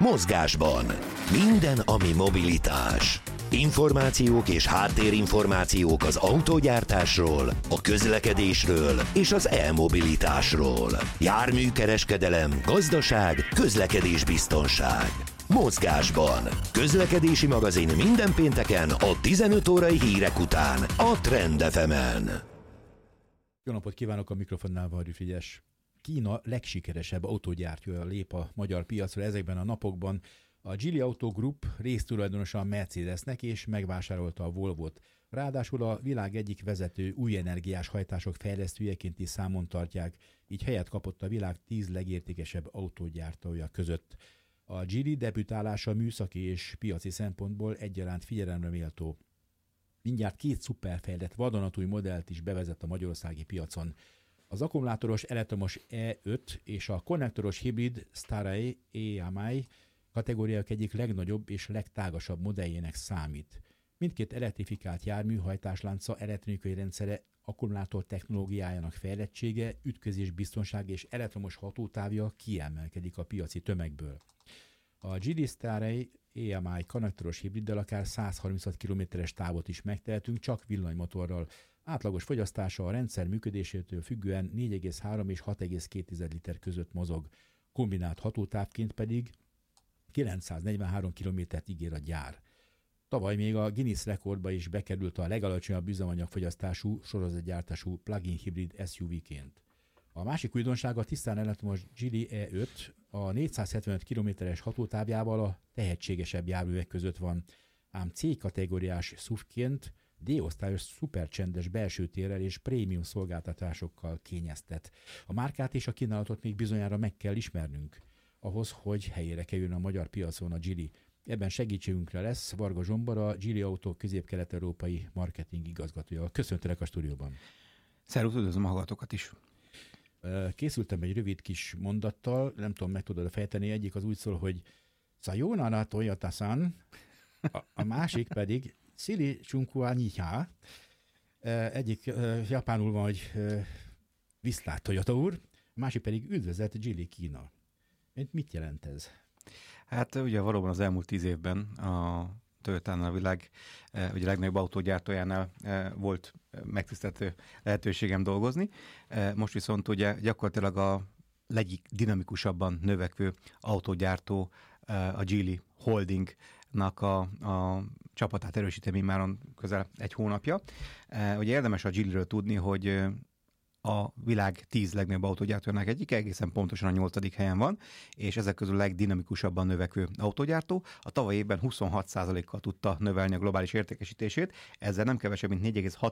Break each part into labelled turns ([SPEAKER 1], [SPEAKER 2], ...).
[SPEAKER 1] Mozgásban. Minden, ami mobilitás. Információk és háttérinformációk az autógyártásról, a közlekedésről és az e-mobilitásról. Járműkereskedelem, gazdaság, közlekedésbiztonság. Mozgásban. Közlekedési magazin minden pénteken a 15 órai hírek után a Trend FM-en.
[SPEAKER 2] Jó napot kívánok, a mikrofonnál Varjú Frigyes. Kína legsikeresebb autógyártója lép a magyar piacra ezekben a napokban. A Geely Auto Group résztulajdonosa a Mercedesnek és megvásárolta a Volvot. Ráadásul a világ egyik vezető új energiás hajtások fejlesztőjeként is számon tartják, így helyet kapott a világ 10 legértékesebb autógyártója között. A Geely debütálása műszaki és piaci szempontból egyaránt figyelemre méltó. Mindjárt 2 szuperfejlett vadonatúj modellt is bevezet a magyarországi piacon. Az akkumulátoros elektromos E5 és a konnektoros hibrid Staray EMI kategóriák egyik legnagyobb és legtágasabb modelljének számít. Mindkét elektrifikált jármű hajtáslánca, elektronikai rendszere, akkumulátor technológiájának fejlettsége, ütközésbiztonság és elektromos hatótávja kiemelkedik a piaci tömegből. A Geely Staray EMI konnektoros hibriddel akár 136 km-es távot is megtehetünk, csak villanymotorral. Átlagos fogyasztása a rendszer működésétől függően 4,3 és 6,2 liter között mozog. Kombinált hatótávként pedig 943 kilométert ígér a gyár. Tavaly még a Guinness rekordba is bekerült a legalacsonyabb üzemanyagfogyasztású sorozatgyártású plug-in hibrid SUV-ként. A másik újdonság a tisztán elektromos Geely E5 a 475 km-es hatótávjával a tehetségesebb járművek között van, ám C-kategóriás SUV-ként D-osztályos szupercsendes belső térrel és prémium szolgáltatásokkal kényeztet. A márkát és a kínálatot még bizonyára meg kell ismernünk, ahhoz, hogy helyére kerüljön a magyar piacon a Geely. Ebben segítségünkre lesz Varga Zsombor, a Geely Auto közép-kelet-európai marketing igazgatója. Köszöntelek a stúdióban.
[SPEAKER 3] Szervusz, üdvözlöm a hallgatókat is.
[SPEAKER 2] Készültem egy rövid kis mondattal, nem tudom, meg tudod fejteni. Egyik az úgy szól, hogy Sayonara Toyota-san, a másik pedig Siri Chunkua Nyiha. Egyik japánul van, hogy viszlát Toyota úr, a másik pedig üdvözlet Geely Kína. Mit jelent ez?
[SPEAKER 3] Hát ugye valóban az elmúlt 10 évben a Toyotánál a világ ugye legnagyobb autógyártójánál volt megtiszteltető lehetőségem dolgozni. Most viszont ugye gyakorlatilag a legdinamikusabban növekvő autógyártó a Geely Holdingnak a csapatát erősíteni immáron közel 1 hónapja. Ugye érdemes a Geelyről tudni, hogy a világ 10 legnagyobb autógyártójának egyik, egészen pontosan a 8. helyen van, és ezek közül a legdinamikusabban növekvő autógyártó. A tavaly évben 26%-kal tudta növelni a globális értékesítését, ezzel nem kevesebb, mint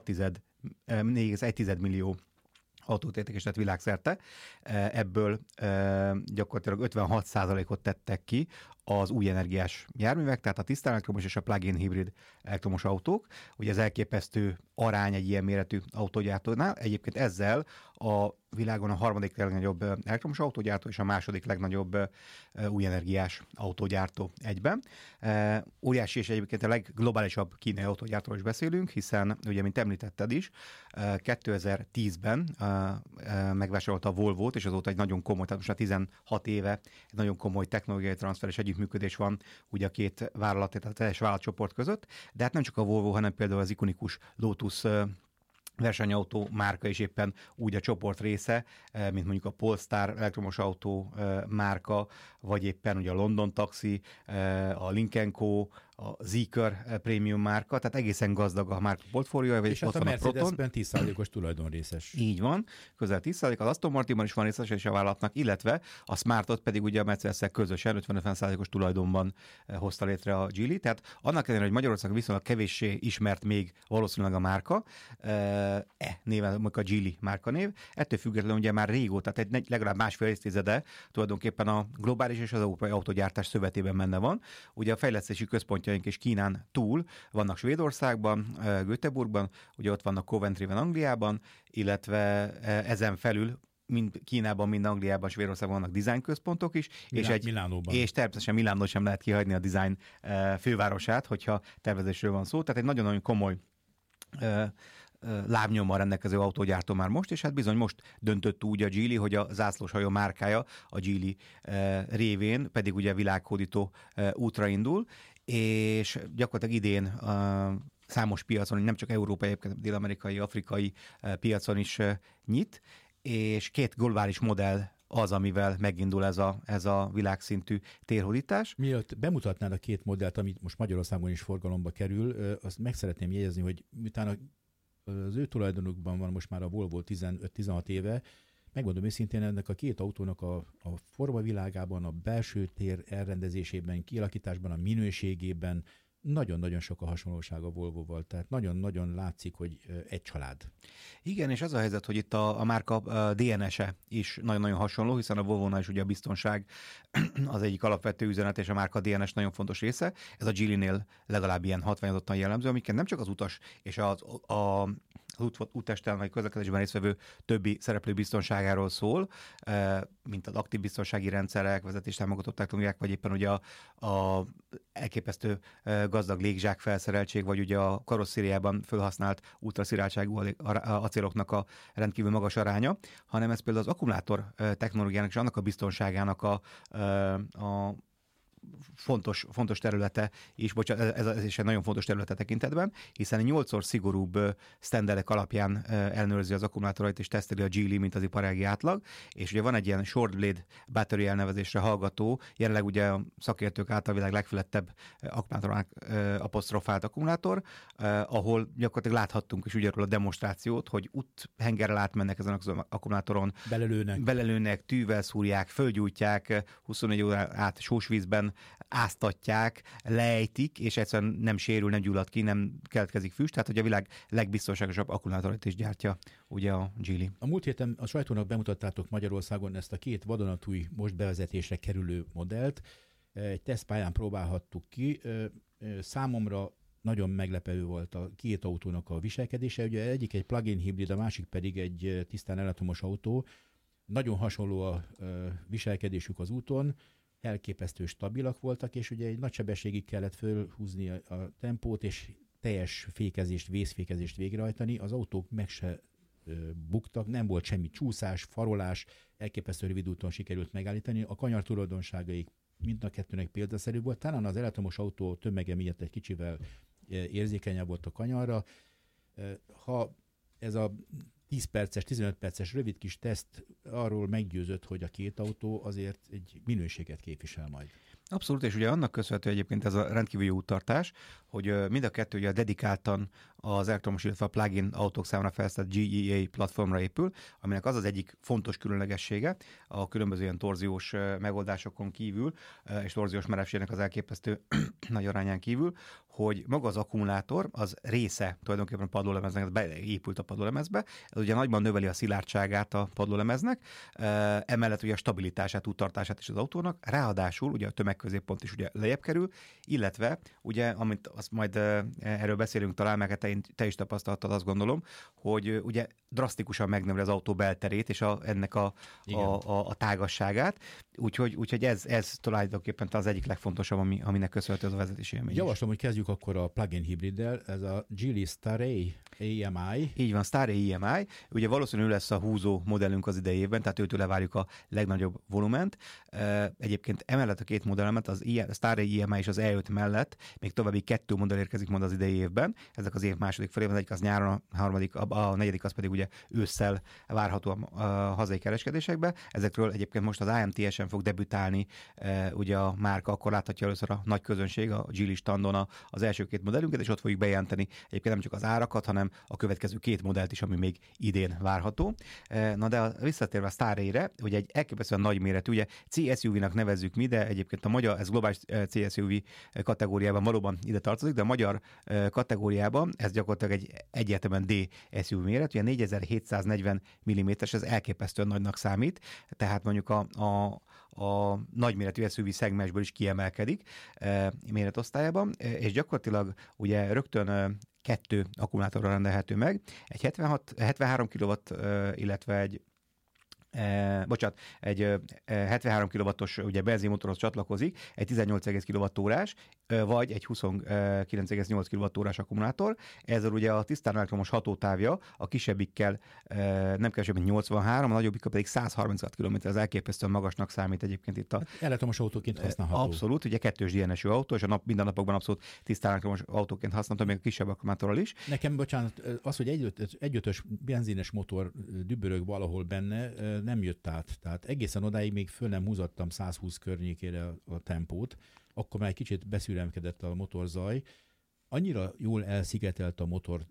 [SPEAKER 3] 4,1 millió autót értékesített világszerte. Ebből gyakorlatilag 56%-ot tettek ki az új energiás járművek, tehát a tisztán elektromos és a plug-in hibrid elektromos autók. Ugye ez elképesztő arány egy ilyen méretű autógyártónál. Egyébként ezzel a világon a 3. legnagyobb elektromos autógyártó és a 2. legnagyobb új energiás autógyártó egyben. Óriási és egyébként a legglobálisabb kínai autógyártóról is beszélünk, hiszen ugye, mint említetted is, 2010-ben megvásárolta a Volvót, és azóta egy nagyon komoly, tehát most már 16 éve egy nagyon komoly technológiai transfer és együttműködés van ugye a 2 vállalat, tehát a teljes vállalatcsoport között, de hát nem csak a Volvo, hanem például az ikonikus Lotus versenyautó márka is éppen úgy a csoport része, mint mondjuk a Polestar elektromos autó márka, vagy éppen ugye a London Taxi, a Lynk & Co, a Zeekr prémium márka, tehát egészen gazdag a márka portfóliója.
[SPEAKER 2] És ott hát a Mercedesben 10%-os tulajdonrészes.
[SPEAKER 3] Így van, közel 10%, az Aston Martinban is van részes és a vállalatnak, illetve a Smartot pedig ugye a Mercedes-szel közösen 50%-os tulajdonban hozta létre a Geely, tehát annak ellenére, hogy Magyarországon viszonylag kevéssé ismert még valószínűleg a márka, néven a Geely márkanév, ettől függetlenül ugye már régóta, tehát legalább másfél évtizede tulajdonképpen a globális és az európai autógyártás szövetében benne van. Ugye a fejlesztési központjaink és Kínán túl vannak Svédországban, Göteborgban, ugye ott vannak Coventryben, Angliában, illetve ezen felül mind Kínában, mind Angliában, Svédországban vannak design központok is, és természetesen Milánót sem lehet kihagyni a design fővárosát, hogyha tervezésről van szó. Tehát egy nagyon-nagyon komoly lábnyommal rendelkező autógyártó már most, és hát bizony most döntött úgy a Geely, hogy a zászlóshajó márkája a Geely révén pedig ugye világhódító útra indul, és gyakorlatilag idén számos piacon, nem csak európai, dél-amerikai, afrikai piacon is nyit, és 2 globális modell az, amivel megindul ez a világszintű térhódítás.
[SPEAKER 2] Mielőtt bemutatnád a 2 modellt, amit most Magyarországon is forgalomba kerül, azt meg szeretném jegyezni, hogy miután az ő tulajdonukban van most már a Volvo 15-16 éve, megmondom őszintén, ennek a 2 autónak a formavilágában, a belső tér elrendezésében, kialakításban, a minőségében nagyon-nagyon sok a hasonlóság a Volvoval, tehát nagyon-nagyon látszik, hogy egy család.
[SPEAKER 3] Igen, és az a helyzet, hogy itt a márka DNS-e is nagyon-nagyon hasonló, hiszen a Volvo-nál is ugye a biztonság az egyik alapvető üzenet, és a márka DNS nagyon fontos része. Ez a Geely-nél legalább ilyen hatványozottan jellemző, amiket nem csak az utas és az útesten vagy közlekedésben résztvevő többi szereplő biztonságáról szól, mint az aktív biztonsági rendszerek, vezetéstámogató technológiák, vagy éppen ugye a elképesztő gazdag légzsák felszereltség, vagy ugye a karosszériában felhasznált ultrasziráltságú acéloknak a rendkívül magas aránya, hanem ez például az akkumulátor technológiának és annak a biztonságának a fontos területe is, ez is egy nagyon fontos területe tekintetben, hiszen 8-szor szigorúbb sztenderek alapján ellenőrzi az akkumulátorait és teszteli a Geely, mint az iparági átlag, és ugye van egy ilyen short blade battery elnevezésre hallgató, jelenleg ugye a szakértők által világ legfelettebb akkumulátorának apostrofált akkumulátor, ahol gyakorlatilag láthattunk is ugyanról a demonstrációt, hogy úthengerrel átmennek ezen az akkumulátoron, belelőnek, tűvel szúrják, fölgyújtják, 24 órán át sósvízben áztatják, lejtik, és egyszerűen nem sérül, nem gyullad ki, nem keletkezik füst, tehát hogy a világ legbiztonságosabb akkumulátorát is gyártja ugye a Geely.
[SPEAKER 2] A múlt héten a sajtónak bemutattátok Magyarországon ezt a 2 vadonatúj, most bevezetésre kerülő modellt. Egy tesztpályán próbálhattuk ki. Számomra nagyon meglepő volt a 2 autónak a viselkedése. Ugye egyik egy plug-in hibrid, a másik pedig egy tisztán elektromos autó. Nagyon hasonló a viselkedésük az úton, elképesztő stabilak voltak, és ugye egy nagy sebességig kellett fölhúzni a tempót, és teljes fékezést, vészfékezést végrehajtani. Az autók meg se buktak, nem volt semmi csúszás, farolás, elképesztő rövid úton sikerült megállítani. A kanyar tulajdonságaik mind a kettőnek példaszerű volt. Talán az elektromos autó tömege miatt egy kicsivel érzékenyebb volt a kanyarra. Ha ez a 10 perces, 15 perces rövid kis teszt arról meggyőzött, hogy a 2 autó azért egy minőséget képvisel majd.
[SPEAKER 3] Abszolút, és ugye annak köszönhető egyébként ez a rendkívül jó úttartás, hogy mind a kettő ugye dedikáltan az elektromos, illetve a plug-in autók számára fejlesztett GEA platformra épül, aminek az az egyik fontos különlegessége a különböző ilyen torziós megoldásokon kívül, és torziós merevségnek az elképesztő nagy arányán kívül, hogy maga az akkumulátor az része tulajdonképpen a padlólemeznek, beépült a padlólemezbe, ez ugye nagyban növeli a szilárdságát a padlólemeznek, emellett ugye a stabilitását, úttartását is az autónak, ráadásul ugye a tömegközéppont is ugye lejjebb kerül, illetve ugye, amit azt majd erről beszélünk talán, meg te is tapasztaltad, azt gondolom, hogy ugye drasztikusan megnöveli az autó belterét és ennek a tágasságát, úgyhogy ez tulajdonképpen az egyik legfontosabb, aminek köszönhető az a vezetési élmény.
[SPEAKER 2] Javaslom, hogy kezdjük akkor a plug-in hibriddel, ez a Geely Starray EMI.
[SPEAKER 3] Így van, Starray EMI. Ugye valószínűleg lesz a húzó modellünk az idei évben, tehát őtőle várjuk a legnagyobb volument. Egyébként emellett a 2 modellemet, az Starray EMI és az E5 mellett még további 2 modell érkezik majd az idei évben. Ezek az év második felében, az egyik az nyáron, a negyedik az pedig ugye ősszel várható a hazai kereskedésekbe. Ezekről egyébként most az AMTS-en fog debütálni ugye a márka, akkor láthatja először a nagy közönség a Geely standon az első 2 modellünket, és ott fogjuk bejelenteni egyébként nem csak az árakat, hanem a következő 2 modellt is, ami még idén várható. Na de visszatérve a Starray-re, ugye egy elképesztően nagy méretű, ugye C-SUV-nak nevezzük mi, de egyébként a magyar, ez globális C-SUV kategóriában valóban ide tartozik, de a magyar kategóriában ez gyakorlatilag egy egyértelműen D-SUV méret, ugye 4740 mm-es, ez elképesztően nagynak számít, tehát mondjuk a nagyméretű SUV szegmensből is kiemelkedik méretosztályában, és gyakorlatilag ugye rögtön 2 akkumulátorral rendelhető meg, egy 73 kW, illetve egy egy 73 kW-os ugye benzinmotorhoz csatlakozik, egy 18,1 kWh-órás, vagy egy 29,8 kWh-órás akkumulátor. Ezzel ugye a tisztán elektromos hatótávja a kisebbikkel nem kevesebb, mint 83, a nagyobbikkal pedig 136 km, az elképesztően magasnak számít egyébként itt a...
[SPEAKER 2] Elektromos autóként használható.
[SPEAKER 3] Abszolút, ugye 2-s DNS-ű autó, és a mindennapokban abszolút tisztán elektromos autóként használtam, még a kisebb akkumulátorral is.
[SPEAKER 2] Nekem, bocsánat, az, hogy egy-ötös benzines motor dübörög valahol benne, nem jött át. Tehát egészen odáig még föl nem húzattam 120 környékére a tempót, akkor már egy kicsit beszüremkedett a motorzaj. Annyira jól elszigetelt a motor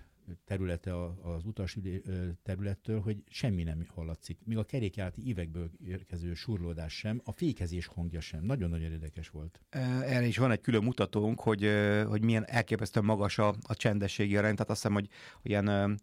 [SPEAKER 2] területe az utas területtől, hogy semmi nem hallatszik. Még a kerékjárati ívekből érkező surlódás sem, a fékezés hangja sem. Nagyon-nagyon érdekes volt.
[SPEAKER 3] Erre is van egy külön mutatónk, hogy milyen elképesztően magas a csendességi arány. Tehát azt hiszem, hogy ilyen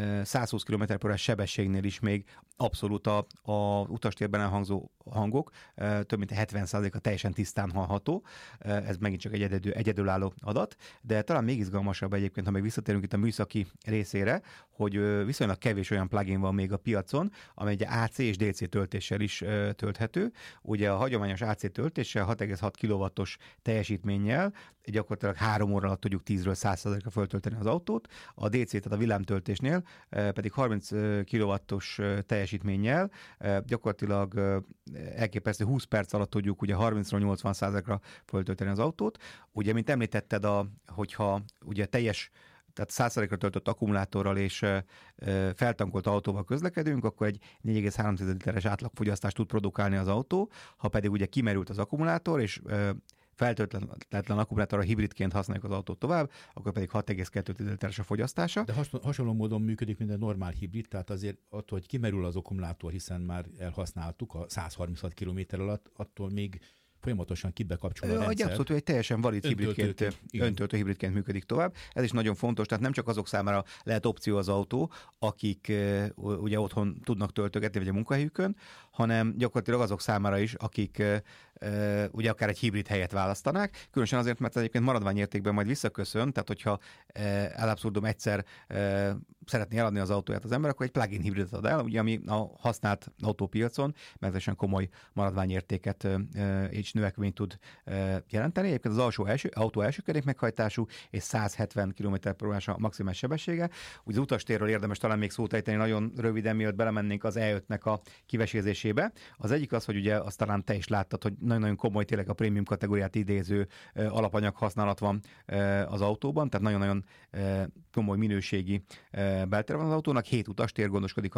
[SPEAKER 3] 120 km/h sebességnél is még abszolút a utastérben elhangzó hangok, több mint 70%-a teljesen tisztán hallható. Ez megint csak egy egyedülálló adat, de talán még izgalmasabb egyébként, ha még visszatérünk itt a műszaki részére, hogy viszonylag kevés olyan plugin van még a piacon, amely egy AC és DC töltéssel is tölthető. Ugye a hagyományos AC töltéssel 6,6 kW-os teljesítménnyel gyakorlatilag 3 óra alatt tudjuk 10-ről 100%-ra föltölteni az autót, a DC, tehát a villámtöltésnél pedig 30 kW-os teljesítménnyel gyakorlatilag elképesztő 20 perc alatt tudjuk ugye 30-ról 80%-ra föltölteni az autót. Ugye, mint említetted, hogyha ugye teljes, tehát 100%-ra töltött akkumulátorral és feltankolt autóval közlekedünk, akkor egy 4,3 literes átlagfogyasztást tud produkálni az autó. Ha pedig ugye kimerült az akkumulátor, és feltöltetlen akkumulátorra hibridként használjuk az autót tovább, akkor pedig 6,2 literes a fogyasztása.
[SPEAKER 2] De hasonló módon működik, mint egy normál hibrid, tehát azért attól, hogy kimerül az akkumulátor, hiszen már elhasználtuk a 136 km alatt, attól még folyamatosan kibekapcsol a rendszer.
[SPEAKER 3] Abszolút, egy teljesen valid öntöltő hibridként működik tovább. Ez is nagyon fontos, tehát nem csak azok számára lehet opció az autó, akik ugye otthon tudnak töltögetni, vagy a munkahelyükön, hanem gyakorlatilag azok számára is, akik ugye akár egy hibrid helyet választanák, különösen azért, mert egyébként maradványértékben majd visszaköszön, tehát hogyha ad abszurdum egyszer szeretné eladni az autóját az ember, akkor egy plug-in hibridet ad el, ugye, ami a használt autópiacon meglehetősen komoly maradványértéket és növekményt tud jelenteni. Egyébként az autó első kerékmeghajtású és 170 km/h a maximális sebessége. Ugye az utastérről érdemes talán még szót ejteni nagyon röviden, mielőtt belemennénk az E5-nek a kivesézésébe. Az egyik az, hogy ugye azt talán te is láttad, hogy nagyon-nagyon komoly, tényleg a prémium kategóriát idéző alapanyag használat van az autóban, tehát nagyon-nagyon komoly minőségi beltere van az autónak. 7 utastér gondoskodik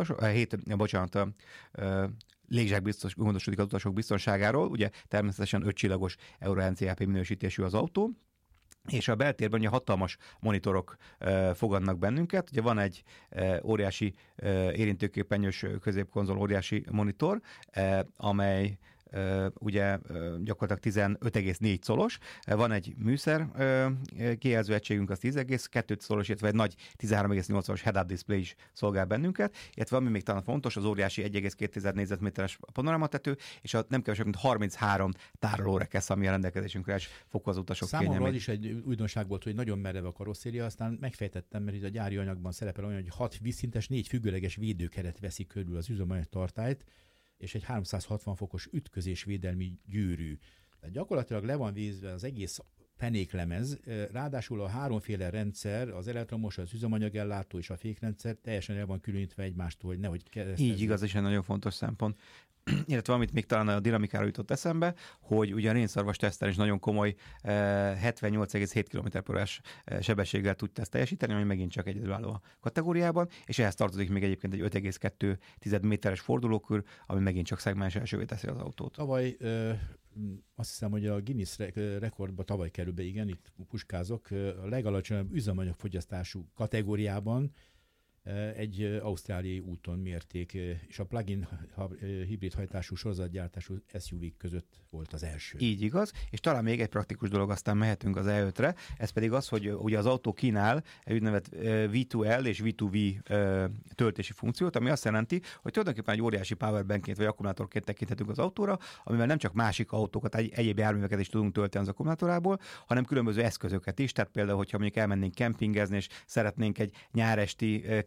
[SPEAKER 3] légzsák gondoskodik az utasok biztonságáról, ugye természetesen 5 csillagos Euro NCAP minősítésű az autó, és a beltérben ugye hatalmas monitorok fogadnak bennünket. Ugye van egy óriási érintőképernyős középkonzol, óriási monitor, amely ugye gyakorlatilag 15,4 szolos. Van egy műszer kijelző egységünk, az 10,2 szolos, illetve egy nagy 13,8-szolos head-up display is szolgál bennünket, illetve ami még talán fontos, az óriási 1,2 négyzetméteres panoramatető, és a nem kevesebb, mint 33 tárolórekesz, ami a rendelkezésünkre is fokozó utasok
[SPEAKER 2] kényelmét. Számomra az
[SPEAKER 3] kényelmét.
[SPEAKER 2] is egy újdonság volt, hogy nagyon merev a karosszéria, aztán megfejtettem, mert itt a gyári anyagban szerepel olyan, hogy 6 vízszintes, 4 függőleges védőkeret veszi körül az üzemanyag tartályt, és egy 360 fokos ütközésvédelmi gyűrű. Tehát gyakorlatilag le van vízve az egész fenéklemez, ráadásul a háromféle rendszer, az elektromos, az üzemanyagellátó és a fékrendszer teljesen el van különítve egymástól, hogy nehogy keresztezni.
[SPEAKER 3] Így igaz, és egy nagyon fontos szempont. Illetve amit még talán a dinamikára jutott eszembe, hogy ugye a rénszarvas teszten is nagyon komoly 78,7 km/h sebességgel tudta ezt teljesíteni, ami megint csak egyedülálló a kategóriában, és ehhez tartozik még egyébként egy 5,2 méteres fordulókör, ami megint csak szegmens elsővé teszi az autót.
[SPEAKER 2] Tavaly azt hiszem, hogy a Guinness rekordba tavaly kerül be, igen, itt puskázok, a legalacsonyabb üzemanyagfogyasztású kategóriában egy ausztráliai úton mérték, és a plug-in hibrid hajtású sorozatgyártású SUV-k között volt az első.
[SPEAKER 3] Így igaz, és talán még egy praktikus dolog, aztán mehetünk az E5-re, ez pedig az, hogy ugye az autó kínál egy úgynevezett V2L és V2V töltési funkciót, ami azt jelenti, hogy tulajdonképpen egy óriási powerbankként vagy akkumulátorként tekinthetünk az autóra, amivel nem csak másik autókat, egyéb járműveket is tudunk tölteni az akkumulátorából, hanem különböző eszközöket is, tehát például, hogyha mondjuk elmennénk kempingezni, és szeretnénk egy nyáresti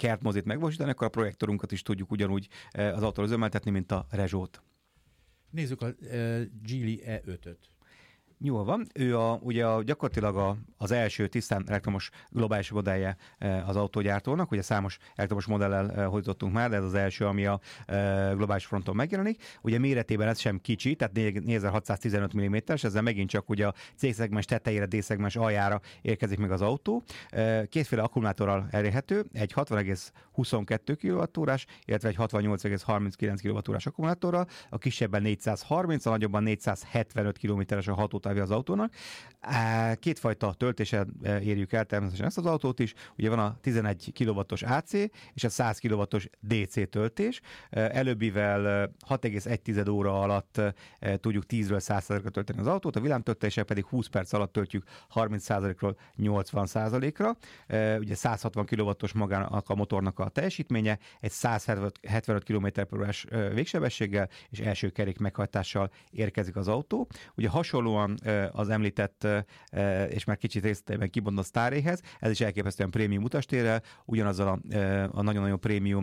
[SPEAKER 3] kertmozit megvalósítani, akkor a projektorunkat is tudjuk ugyanúgy az autóra üzemeltetni, mint a Rezsót.
[SPEAKER 2] Nézzük a Geely E5-öt.
[SPEAKER 3] Jól van. Ő ugye gyakorlatilag az első tisztán elektromos globális modellje az autógyártónak. Ugye számos elektromos modellel hozottunk már, de ez az első, ami a globális fronton megjelenik. Ugye méretében ez sem kicsi, tehát 4615 mm-es, ezzel megint csak ugye a C-szegmens tetejére, D-szegmens aljára érkezik meg az autó. Kétféle akkumulátorral elérhető, egy 60,22 kWh, illetve egy 68,39 kWh akkumulátorral, a kisebben 430, a nagyobban 475 km-es a hatótávja az autónak. Kétfajta töltéssel érjük el természetesen ezt az autót is. Ugye van a 11 kW-os AC és a 100 kW-os DC töltés. Előbbivel 6,1 óra alatt tudjuk 10-ről 100%-ra tölteni az autót, a villámtöltéssel pedig 20 perc alatt töltjük 30%-ról 80%-ra. Ugye 160 kW-os magának a motornak a teljesítménye, egy 175 km/h végsebességgel és első kerék meghajtással érkezik az autó. Ugye hasonlóan az említett és már kicsit részletében kibontott Starréhez, ez is elképesztően prémium utastérrel, ugyanazzal a nagyon-nagyon prémium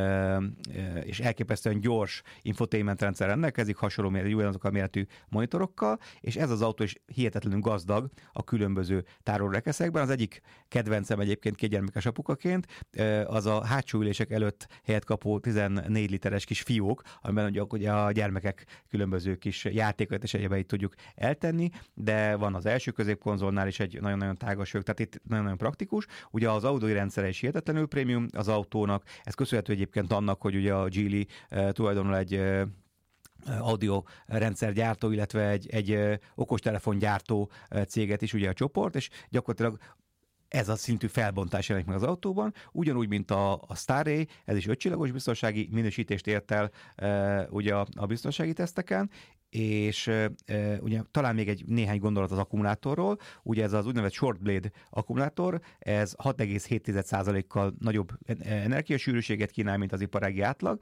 [SPEAKER 3] és elképesztően gyors infotainment rendszer rendelkezik, hasonló méretű, ugyanazokkal méretű monitorokkal, és ez az autó is hihetetlenül gazdag a különböző tárolórekeszekben. Az egyik kedvencem egyébként kétgyermekes apukaként, az a hátsó ülések előtt helyet kapó 14 literes kis fiók, amiben ugye a gyermekek különböző kis játékokat és egyébeit tudjuk eltenni, de van az első középkonzolnál is egy nagyon-nagyon tágas fög, tehát itt nagyon-nagyon praktikus. Ugye az audio rendszere is hihetetlenül prémium az autónak, ez köszönhető egyébként annak, hogy ugye a Geely tulajdonul egy audio rendszergyártó, illetve egy okostelefongyártó céget is ugye a csoport, és gyakorlatilag ez a szintű felbontás jelenik meg az autóban, ugyanúgy, mint a Starray, ez is 5 csillagos biztonsági minősítést ért el ugye a biztonsági teszteken, és ugye talán még néhány gondolat az akkumulátorról, ugye ez az úgynevezett short blade akkumulátor, ez 6,7%-kal nagyobb energiasűrűséget kínál, mint az iparági átlag,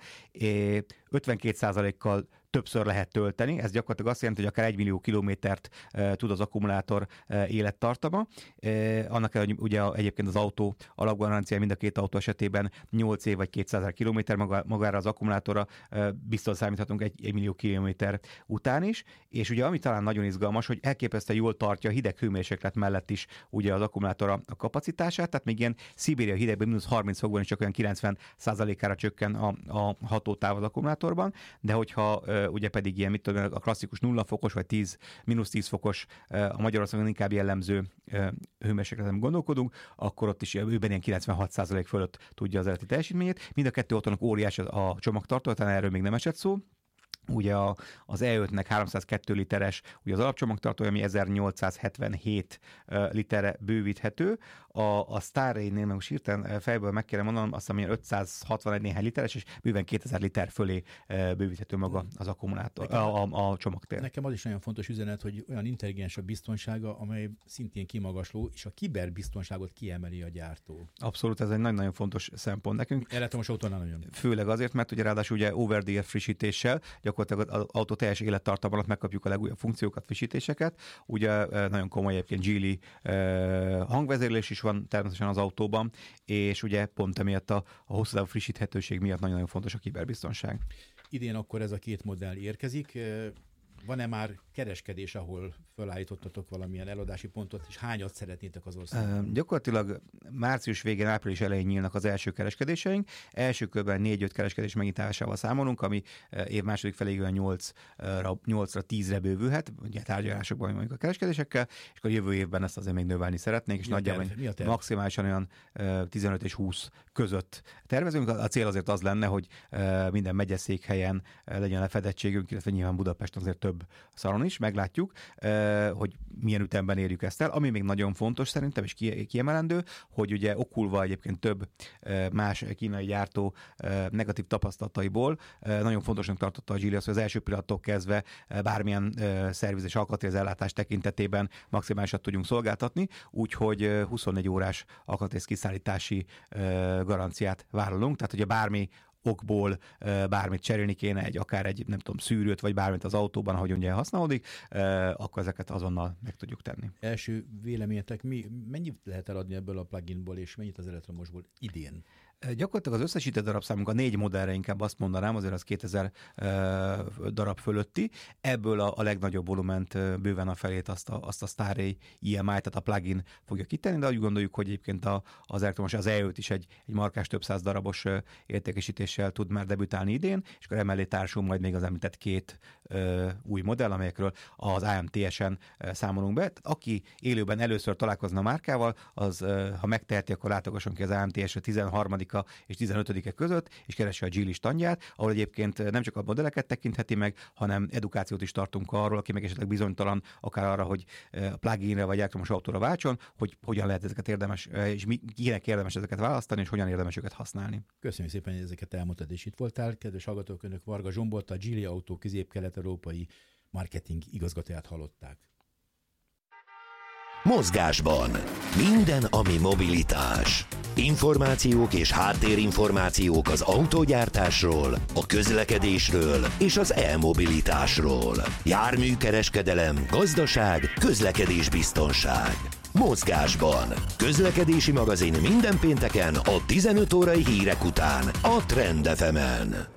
[SPEAKER 3] 52%-kal többször lehet tölteni, ez gyakorlatilag azt jelenti, hogy akár 1 millió kilométert tud az akkumulátor élettartama. Annak ellenére, hogy ugye egyébként az autó alapgarancia mind a két autó esetében 8 év vagy 200 000 kilométer, magára az akkumulátorra biztos számíthatunk 1 millió kilométer után is, és ugye ami talán nagyon izgalmas, hogy elképesztően jól tartja a hideg hőmérséklet mellett is ugye az akkumulátor a kapacitását, tehát még ilyen Szibéria hidegben -30 fokban is csak olyan 90%-ára csökken a hatótáv az akkumulátorban, de hogyha ugye pedig ilyen, mit tudom, a klasszikus 0 fokos vagy -10 fokos a Magyarországon inkább jellemző hőmérsékleten gondolkodunk, akkor ott is őben ilyen 96% fölött tudja az eredeti teljesítményét. Mind a kettő autónak óriás a csomagtartó, talán erről még nem esett szó. Ugye az E5-nek 302 literes, ugye az alapcsomagtartója, ami 1877 literre bővíthető. A Starray-nél most hirtelen fejből meg kéne mondanom, azt hiszem, 561 néhány literes, és bőven 2000 liter fölé bővíthető maga az akkumulátor, a csomagtér.
[SPEAKER 2] Nekem az is nagyon fontos üzenet, hogy olyan intelligens a biztonsága, amely szintén kimagasló, és a kiberbiztonságot kiemeli a gyártó.
[SPEAKER 3] Abszolút, ez egy nagyon-nagyon fontos szempont nekünk.
[SPEAKER 2] Elektromos autónál nagyon.
[SPEAKER 3] Főleg azért, mert ugye ráadásul ugye over-the-air frissítéssel gyakorlatilag az autó teljes élettartam alatt megkapjuk a legújabb funkciókat, frissítéseket. Ugye nagyon komoly egyébként Geely hangvezérlés is van természetesen az autóban, és ugye pont emiatt a hosszú távú frissíthetőség miatt nagyon-nagyon fontos a kiberbiztonság.
[SPEAKER 2] Idén akkor ez a két modell érkezik. Van-e már kereskedés, ahol felállítottatok valamilyen eladási pontot, és hányat szeretnétek az országban?
[SPEAKER 3] Gyakorlatilag március végén, április elején nyílnak az első kereskedéseink. Első körben 4-5 kereskedés megnyitásával számolunk, ami év második feléig olyan 8-ra 10-re bővülhet, ugye tárgyalásokban mondjuk a kereskedésekkel, és akkor jövő évben ezt azért még növelni szeretnénk, és nagyjából maximálisan olyan 15 és 20 között tervezünk. A cél azért az lenne, hogy minden megyeszékhelyen legyen lefedettségünk, illetve nyilván Budapesten azért több szalon is, meglátjuk, hogy milyen ütemben érjük ezt el. Ami még nagyon fontos szerintem, és kiemelendő, hogy ugye okulva egyébként több más kínai gyártó negatív tapasztalataiból nagyon fontosnak tartotta a Geely, hogy az első pillanattól kezdve bármilyen szerviz és alkatrészellátás tekintetében maximálisat tudjunk szolgáltatni, úgyhogy 24 órás alkatrész kiszállítási garanciát vállalunk, tehát ugye bármi okból bármit cserélni kéne, akár egy, nem tudom, szűrőt, vagy bármit az autóban, ahogy ugye használódik, akkor ezeket azonnal meg tudjuk tenni.
[SPEAKER 2] Első véleményetek, mennyit lehet eladni ebből a pluginból, és mennyit az elektromosból idén?
[SPEAKER 3] Gyakorlatilag az összesített darabszámunk a 4 modellre, inkább azt mondanám, azért az 2000 darab fölötti. Ebből a legnagyobb volument, bőven a felét azt a Starray EMI, tehát a plugin fogja kitenni, de úgy gondoljuk, hogy egyébként az elektromos, az E5 is egy markás több száz darabos értékesítéssel tud már debütálni idén, és akkor emellé társul majd még az említett 2 új modell, amelyekről az AMTS-en számolunk be. Tehát aki élőben először találkozna a márkával, az ha megteheti, akkor látogasson ki az AMTS-re 13-a és 15-e között, és keresse a Geely standját, ahol egyébként nem csak a modelleket tekintheti meg, hanem edukációt is tartunk arról, aki meg esetleg bizonytalan, akár arra, hogy pluginre vagy elektromos autóra váltson, hogy hogyan lehet ezeket érdemes, és kinek érdemes ezeket választani, és hogyan érdemes őket használni.
[SPEAKER 2] Köszönjük szépen, hogy ezeket elmondtad, és itt voltál. Kedves hallgatók, önök Varga Zsombort, a Geely Autó közép-kelet-európai marketing igazgatóját hallották.
[SPEAKER 1] Mozgásban. Minden, ami mobilitás. Információk és háttérinformációk az autógyártásról, a közlekedésről és az e-mobilitásról. Járműkereskedelem, gazdaság, közlekedésbiztonság. Mozgásban. Közlekedési magazin minden pénteken a 15 órai hírek után a Trend FM-en.